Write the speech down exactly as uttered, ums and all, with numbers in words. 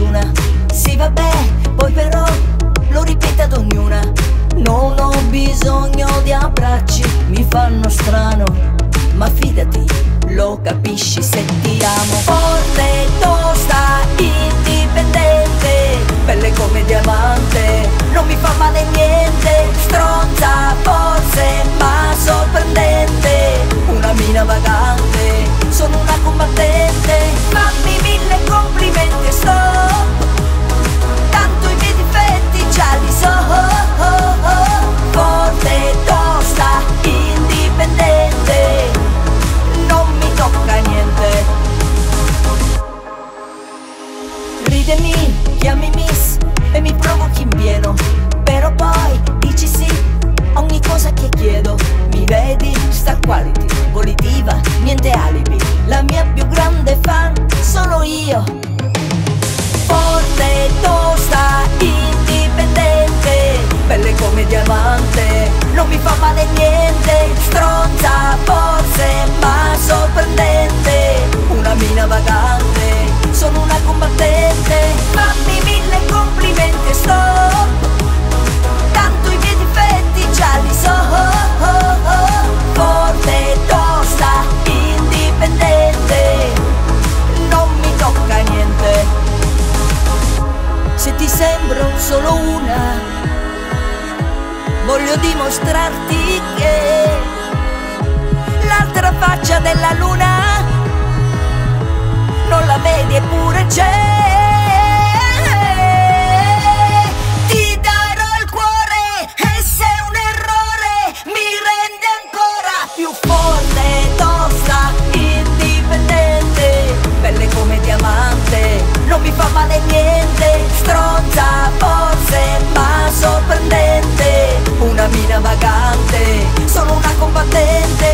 ognuna. Sì vabbè, poi però lo ripete ad ognuna. Non ho bisogno di abbracci, mi fanno strano, ma fidati, lo capisci se ti amo. Forte, tosta, indipendente, belle come diamante, non mi fa male niente. Stronza forse, ma sorprendente, una mina vagante, sono una combattente. Fammi mille complimenti, stop, tanto i miei difetti già li so. Forte, tosta, indipendente, non mi tocca niente. Ridemi, chiami miss e mi provochi in pieno, però poi dici sì a ogni cosa che chiedo. Mi vedi, star quality, volitiva, niente alibi, la mia più grande fan sono io. Forte, tosta, indipendente, belle come diamante, non mi fa male niente. Stronza forse, ma sorprendente, una mina vagante, sono una combattente. Fammi mille complimenti, stop, tanto i miei difetti già li so. Forte, tosta, indipendente, non mi tocca niente. Se ti sembro solo una, voglio dimostrarti che l'altra faccia della luna non la vedi eppure c'è. Ti darò il cuore e se un errore mi rende ancora più forte, tosta, indipendente, belle come diamante, non mi fa male niente. Stronza forse, ma sorprendente, una mina vagante, sono una combattente.